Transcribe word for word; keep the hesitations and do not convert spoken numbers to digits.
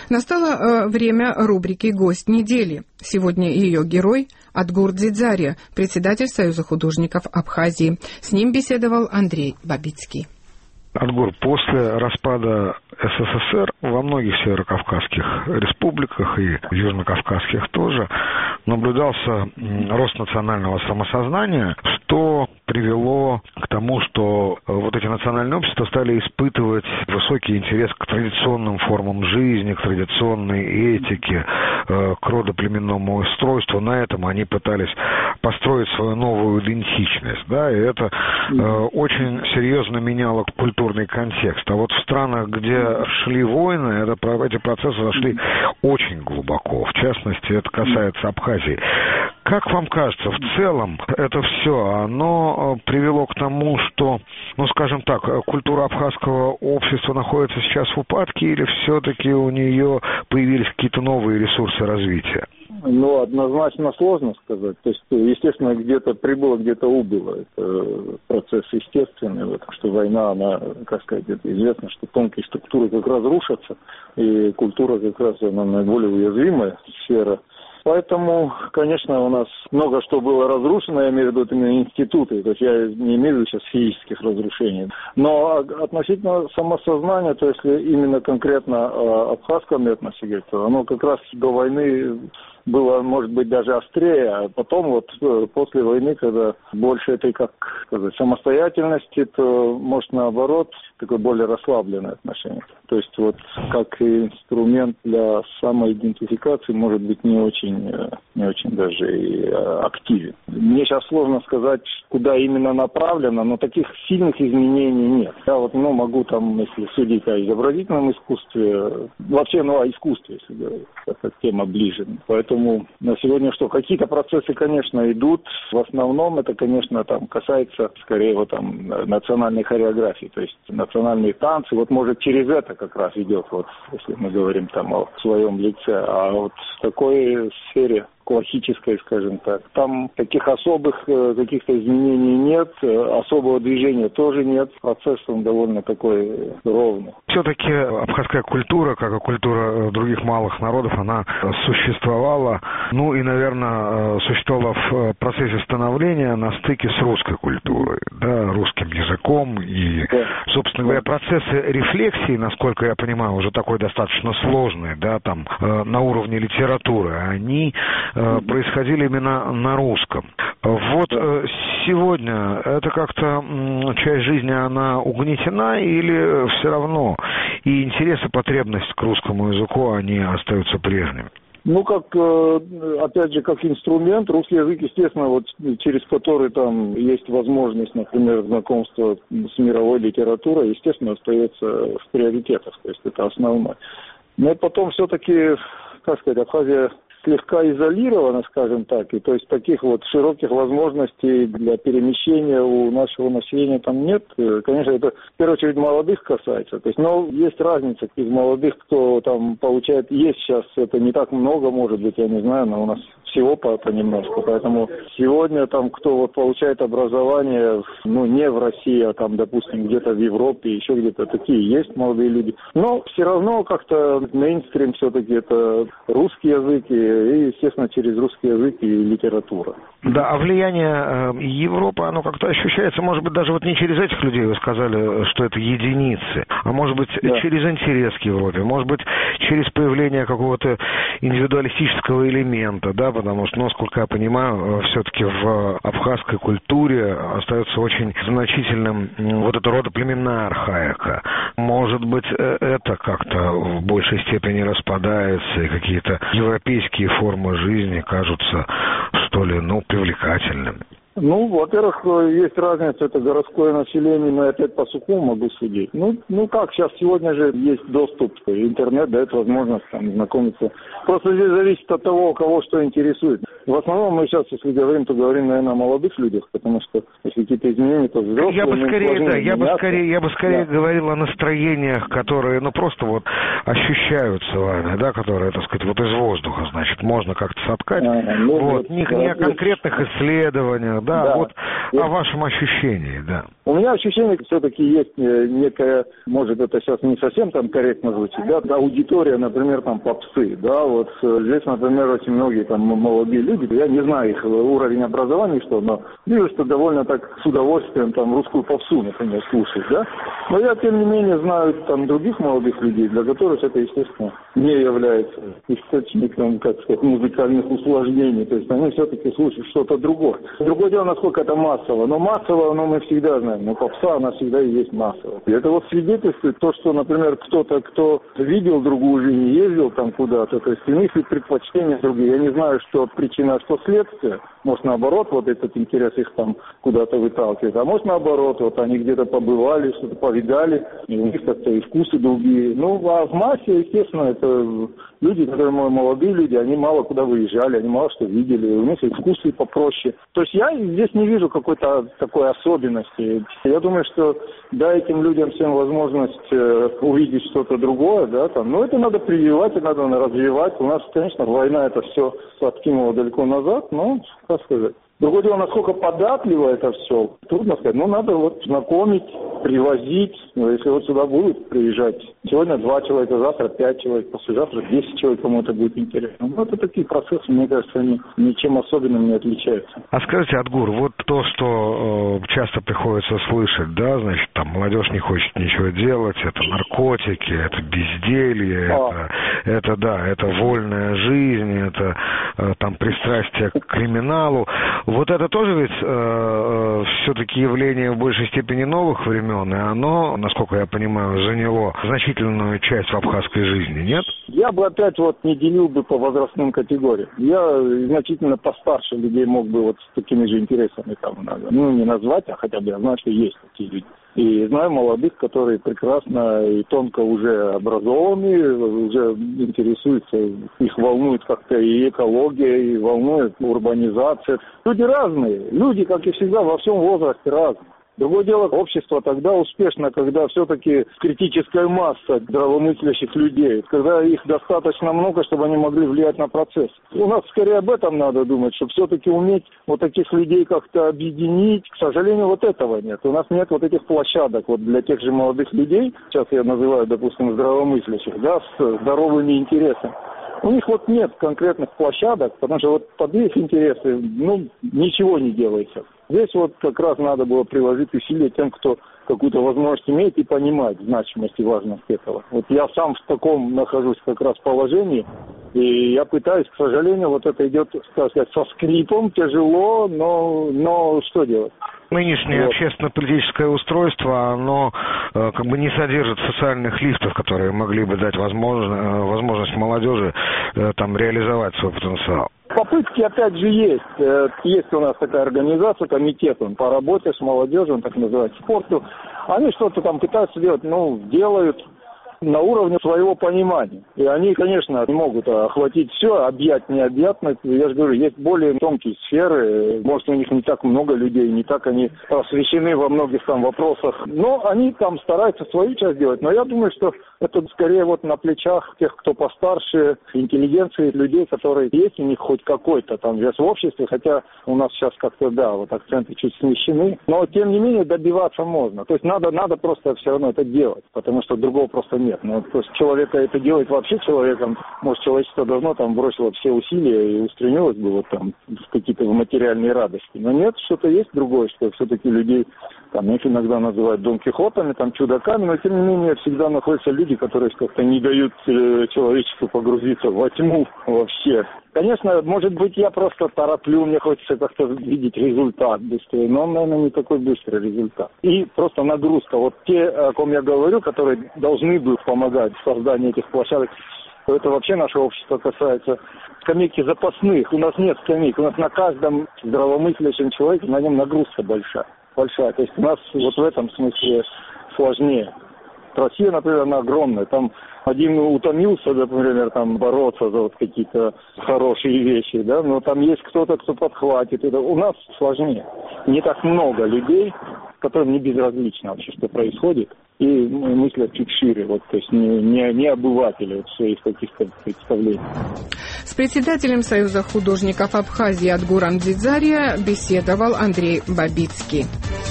Настало э, время рубрики «Гость недели». Сегодня ее герой Атгур Дзидзария, председатель Союза художников Абхазии. С ним беседовал Андрей Бабицкий. Атгур, после распада СССР во многих северокавказских республиках и южнокавказских тоже наблюдался рост национального самосознания, что привело к тому, что вот эти национальные общества стали испытывать высокий интерес к традиционным формам жизни, к традиционной этике, к родоплеменному устройству. На этом они пытались построить свою новую идентичность, да, и это э, очень серьезно меняло культурный контекст. А вот в странах, где шли войны, это, эти процессы зашли очень глубоко. В частности, это касается Абхазии. Как вам кажется, в целом это все, оно привело к тому, что, ну, скажем так, культура абхазского общества находится сейчас в упадке, или все-таки у нее появились какие-то новые ресурсы развития? Ну, однозначно сложно сказать. То есть, естественно, где-то прибыло, где-то убыло. Это процесс естественный, потому что война, она, как сказать, это известно, что тонкие структуры как раз рушатся, и культура как раз она наиболее уязвимая сфера. Поэтому, конечно, у нас много что было разрушено, я имею в виду именно институты, то есть я не имею в виду сейчас физических разрушений. Но относительно самосознания, то если именно конкретно о абхазском этносе говорить, то оно как раз до войны было, может быть, даже острее, а потом вот после войны, когда больше этой, как сказать, самостоятельности, то, может, наоборот, такое более расслабленное отношение. То есть вот как инструмент для самоидентификации может быть не очень, не очень даже и активен. Мне сейчас сложно сказать, куда именно направлено, но таких сильных изменений нет. Я вот, ну, могу там, если судить о изобразительном искусстве, вообще, ну, о искусстве, если говорить, эта тема ближе. Поэтому на сегодня что, какие-то процессы, конечно, идут. В основном это, конечно, там касается, скорее, вот там национальной хореографии, то есть национальные танцы. Вот, может, через это как раз идет, вот, если мы говорим там о своем лице. А вот в такой сфере классической, скажем так, там таких особых э, каких-то изменений нет, э, особого движения тоже нет, процесс он довольно такой ровный. Все-таки абхазская культура, как и культура других малых народов, она существовала, ну и, наверное, существовала в процессе становления на стыке с русской культурой, да, русским языком, и, да. собственно говоря, процессы рефлексии, насколько я понимаю, уже такой достаточно сложный, да, там, э, на уровне литературы, они происходили именно на русском. Вот сегодня это как-то часть жизни, она угнетена, или все равно и интерес и потребность к русскому языку, они остаются прежними? Ну, как, опять же, как инструмент, русский язык, естественно, вот через который там есть возможность, например, знакомства с мировой литературой, естественно, остается в приоритетах, то есть это основное. Но потом все-таки, как сказать, Абхазия слегка изолирована, скажем так, и то есть таких вот широких возможностей для перемещения у нашего населения там нет. Конечно, это в первую очередь молодых касается. То есть, но есть разница из молодых, кто там получает, есть сейчас, это не так много, может быть, я не знаю, но у нас всего по понемножку. Поэтому сегодня там, кто вот получает образование, ну, не в России, а там, допустим, где-то в Европе, еще где-то такие есть молодые люди. Но все равно как-то мейнстрим все-таки это русский язык и, и, естественно, через русский язык и литература. Да, а влияние э, Европы, оно как-то ощущается, может быть, даже вот не через этих людей, вы сказали, что это единицы, а может быть, да. через интерес к Европе, может быть, через появление какого-то индивидуалистического элемента, да, потому что, ну, насколько я понимаю, все-таки в абхазской культуре остается очень значительным вот эта родоплеменная архаика. Может быть, это как-то в большей степени распадается, и какие-то европейские формы жизни кажутся, что ли, ну, привлекательными. Ну, во-первых, есть разница, это городское население, но я опять по сухому могу судить. Ну, ну как, сейчас сегодня же есть доступ, интернет дает возможность там знакомиться. Просто здесь зависит от того, кого что интересует. В основном мы сейчас, если говорим, то говорим, наверное, о молодых людях, потому что если какие-то изменения, то взрослые... Я бы скорее, да, я бы скорее, я бы скорее да. говорил о настроениях, которые, ну, просто вот ощущаются вами, да, которые, так сказать, вот из воздуха, значит, можно как-то соткать. А, ну, вот, вот, не, да, не о конкретных исследованиях, да, да. вот Я... о вашем ощущении, да. У меня ощущение, все-таки есть некая, может, это сейчас не совсем там корректно звучит, да, аудитория, например, там попсы, да, вот здесь, например, очень многие там молодые люди, я не знаю их уровень образования, что, но вижу, что довольно так с удовольствием там русскую попсу, например, слушают, да, но я, тем не менее, знаю там других молодых людей, для которых это, естественно, не является источником, как сказать, музыкальных усложнений, то есть они все-таки слушают что-то другое. Другое дело, насколько это массово, но массово, ну, мы всегда знаем, но попса, она всегда и есть массово. И это вот свидетельствует то, что, например, кто-то, кто видел другую жизнь, ездил там куда-то, то есть у них и предпочтения другие. Я не знаю, что причина, что следствие. Может, наоборот, вот этот интерес их там куда-то выталкивает. А может, наоборот, вот они где-то побывали, что-то повидали, и у них как-то и вкусы другие. Ну, а в массе, естественно, это люди, которые молодые люди, они мало куда выезжали, они мало что видели, у них и вкусы попроще. То есть я здесь не вижу какой-то такой особенности. Я думаю, что дай этим людям всем возможность э, увидеть что-то другое, да, там, но это надо прививать, это надо развивать. У нас, конечно, война это все откинула далеко назад, но, как сказать. Другое дело, насколько податливо это все, трудно сказать. Ну, надо вот знакомить, привозить. Ну, если вот сюда будут приезжать сегодня два человека, завтра пять человек, послезавтра десять человек, кому это будет интересно. Ну, это такие процессы, мне кажется, они ничем особенным не отличаются. А скажите, Адгур, вот то, что э, часто приходится слышать, да, значит, там молодежь не хочет ничего делать, это наркотики, это безделье, а. это, это, да, это вольная жизнь, это э, там пристрастие к криминалу. Вот это тоже ведь э, э, все-таки явление в большей степени новых времен, и оно, насколько я понимаю, заняло значительную часть в абхазской жизни, нет? Я бы опять вот не делил бы по возрастным категориям. Я значительно постарше людей мог бы вот с такими же интересами там, ну, не назвать, а хотя бы я знаю, что есть такие люди. И знаю молодых, которые прекрасно и тонко уже образованы, уже интересуются, их волнует как-то и экология, и волнует урбанизация. Люди разные, люди, как и всегда, во всем возрасте разные. Другое дело, общество тогда успешно, когда все-таки критическая масса здравомыслящих людей, когда их достаточно много, чтобы они могли влиять на процесс. У нас скорее об этом надо думать, чтобы все-таки уметь вот таких людей как-то объединить. К сожалению, вот этого нет. У нас нет вот этих площадок вот для тех же молодых людей, сейчас я называю, допустим, здравомыслящих, да, с здоровыми интересами. У них вот нет конкретных площадок, потому что вот под их интересы, ну, ничего не делается. Здесь вот как раз надо было приложить усилия тем, кто какую-то возможность имеет и понимает значимость и важность этого. Вот я сам в таком нахожусь как раз положении, и я пытаюсь, к сожалению, вот это идет, так сказать, со скрипом, тяжело, но, но что делать? Нынешнее вот. Общественно-политическое устройство, оно э, как бы не содержит социальных лифтов, которые могли бы дать возможно, э, возможность молодежи э, там реализовать свой потенциал. Попытки опять же есть. Есть у нас такая организация, комитет он, по работе с молодежью, он так называется, спорту. Они что-то там пытаются делать, ну, делают на уровне своего понимания. И они, конечно, не могут охватить все, объять необъятно. Я же говорю, есть более тонкие сферы, может, у них не так много людей, не так они освещены во многих там вопросах. Но они там стараются свою часть делать. Но я думаю, что это скорее вот на плечах тех, кто постарше, интеллигенции, людей, которые есть у них хоть какой-то там вес в обществе, хотя у нас сейчас как-то, да, вот акценты чуть смещены. Но, тем не менее, добиваться можно. То есть надо, надо просто все равно это делать, потому что другого просто нет. Ну, то есть человека это делает вообще человеком, может, человечество давно там бросило все усилия и устремилось бы вот там в какие-то материальные радости. Но нет, что-то есть другое, что все-таки людей, там их иногда называют Дон Кихотами, там чудаками, но тем не менее всегда находятся люди, которые как-то не дают э, человечеству погрузиться во тьму вообще. Конечно, может быть, я просто тороплю, мне хочется как-то видеть результат быстрее, но он, наверное, не такой быстрый результат. И просто нагрузка. Вот те, о ком я говорю, которые должны бы помогать в создании этих площадок, то это вообще наше общество касается скамейки запасных. У нас нет скамейк, у нас на каждом здравомыслящем человеке на нем нагрузка большая. большая. То есть у нас вот в этом смысле сложнее. Россия, например, она огромная. Там один утомился, например, там бороться за вот какие-то хорошие вещи, да, но там есть кто-то, кто подхватит. Это у нас сложнее. Не так много людей, которым не безразлично вообще, что происходит, и мыслят чуть шире, вот, то есть не, не, не обыватели вот, своих каких-то представлений. С председателем Союза художников Абхазии Адгуром Дзидзария беседовал Андрей Бабицкий.